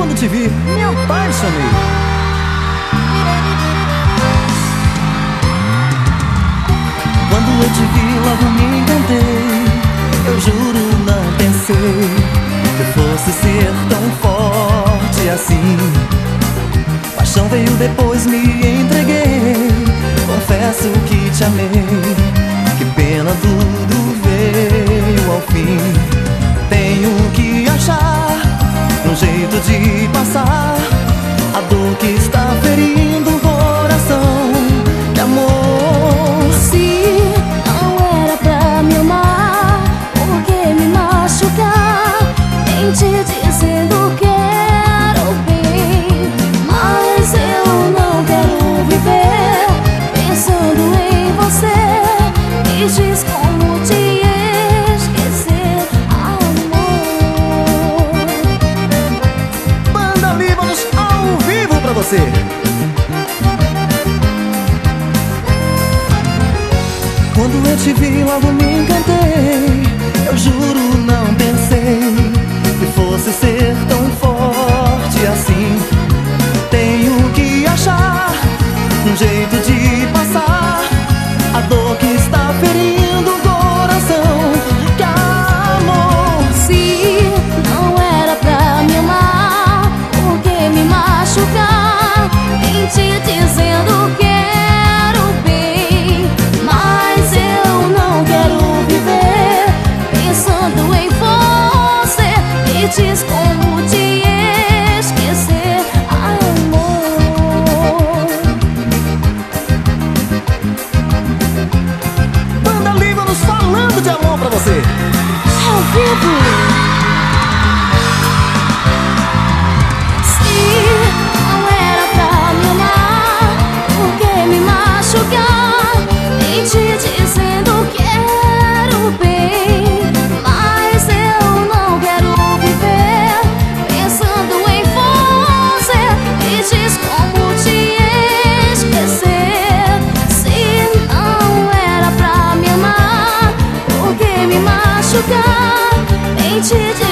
quando te vi, me apaixonei. Quando eu te vi, logo me encantei. Eu juro, não pensei que fosse ser tão forte assim. Paixão veio depois, me entreguei. Confesso que te amei. Que pena, tudo veio ao fim. Tenho que achar um jeito de passar a dor que está ferindo o coração. Que amor, se não era pra me amar, por que me machucar? Nem te dizendo quero bem, mas eu não quero viver pensando em você. Me diz como te esquecer, amor. Banda Líbanos ao vivo pra você. Quando eu te vi, logo me encantei. Eu juro, não pensei que fosse ser tão forte assim. Tenho que achar um jeito de passar a dor que está ferindo o coração. Que amor, se não era pra me amar, por que me machucar? Nem te dizendo quero bem, mas eu não quero viver pensando em você. Me diz como te esquecer, amor. Banda Líbanos falando de amor pra você. Ao vivo. Se não era pra me amar, por que me machucar? Nem te dizendo quero bem, mas eu não quero viver pensando em você. Me diz como te esquecer. Se não era pra me amar, por que me machucar? Nem te